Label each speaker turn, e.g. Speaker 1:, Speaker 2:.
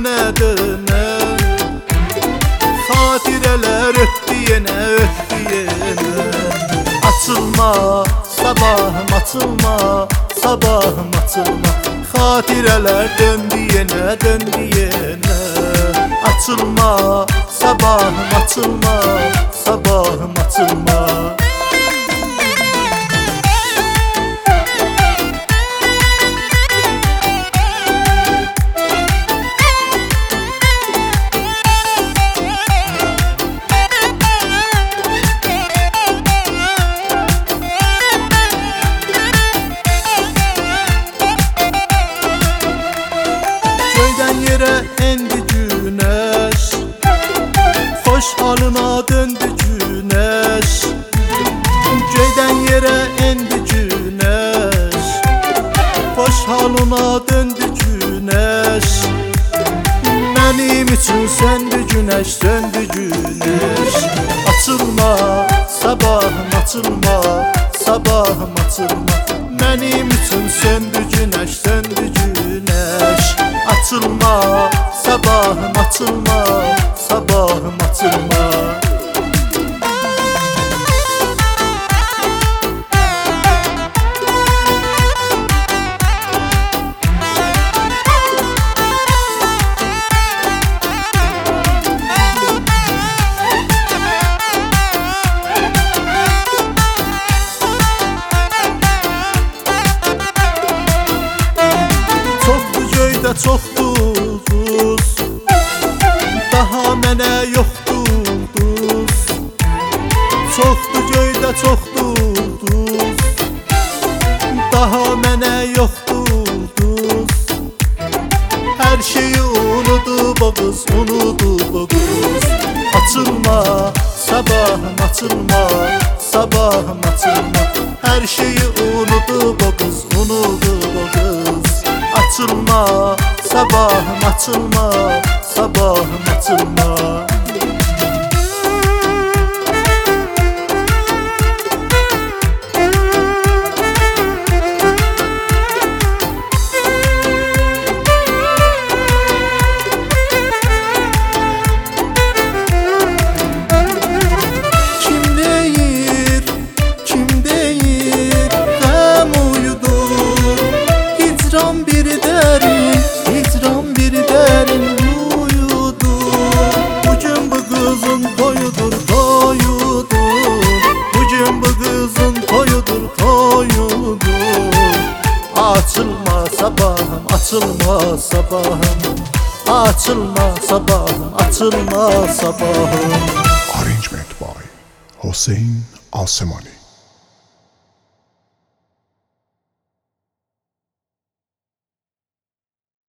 Speaker 1: dönə Xatirələr ötdü yenə, ötdü yenə Açılma, sabahım açılma, sabahım açılma Xatirələr döndü yenə, döndü yenə Açılma, sabahım açılma, sabahım açılma Yerə endi günəş Xoş halına döndü günəş Göydən yerə endi günəş Xoş halına döndü günəş Mənim üçün söndü günəş, söndü günəş Açılma, sabahım açılma, sabahım açılma Mənim üçün söndü günəş, söndü günəş Açılma, sabahım açılma, sabahım açılma Çoxdur duz Daha mənə yoxdur duz Çoxdur göydə çoxdur duz Daha mənə yoxdur duz Hər şeyi unudub o qız, unudub o qız Açılma, sabahım açılma, sabahım açılma Hər şeyi unudub o qız, unudub o qız Açılma, sabahım açılma, sabahım açılma Açılma sabahım, açılma sabahım Açılma sabahım, açılma sabahım
Speaker 2: Arrangement by Hossein Alsemani.